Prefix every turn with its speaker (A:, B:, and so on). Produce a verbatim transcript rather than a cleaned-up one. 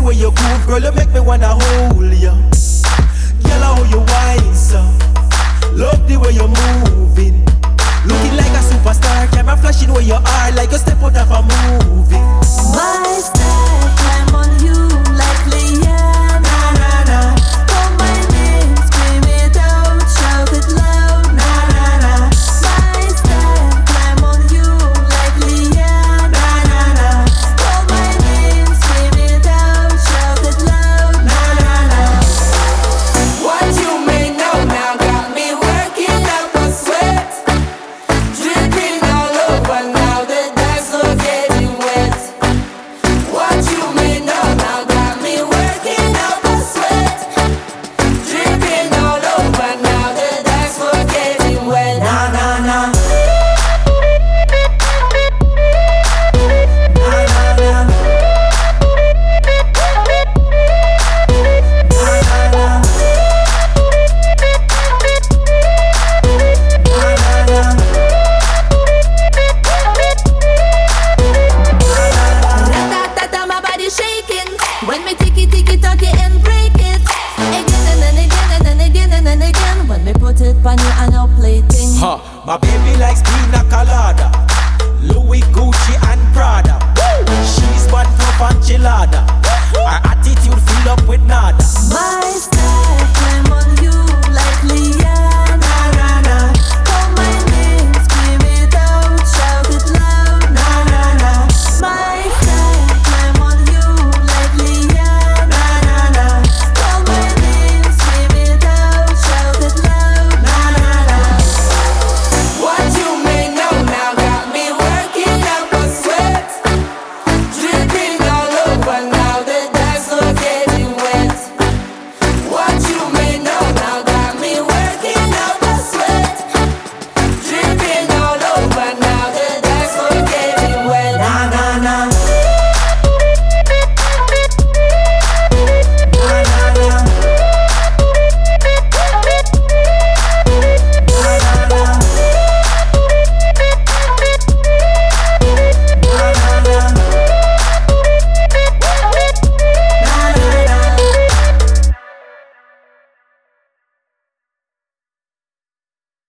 A: way you groove, girl, you make me wanna hold ya. Girl, how you wine, so love the way you're moving. Looking like a superstar, camera flashing where you are, like you step out of a movie.
B: My style, climb on you like Leanna.
A: Na na na,
B: Call my name, scream it out, shout it loud.
A: na na na,
B: My style, climb on you like Leanna.
A: na na na,
B: Call my name, scream it out, shout it loud.
A: na na na.
C: What you may know now got me working up a sweat, dripping all over now. The dance floor getting wet. What you may know now got me working up a sweat, dripping all over now. The dance floor getting wet.
A: Na na na, na na na, na na na,
B: Ra-ta-ta-ta, my body shaking. When me tick it, tick it, tuck it and break it. Again and then again and then again and then again. When me put it on you, I know plating.
A: Huh, my baby likes pina colada, Louis, Gucci and Prada.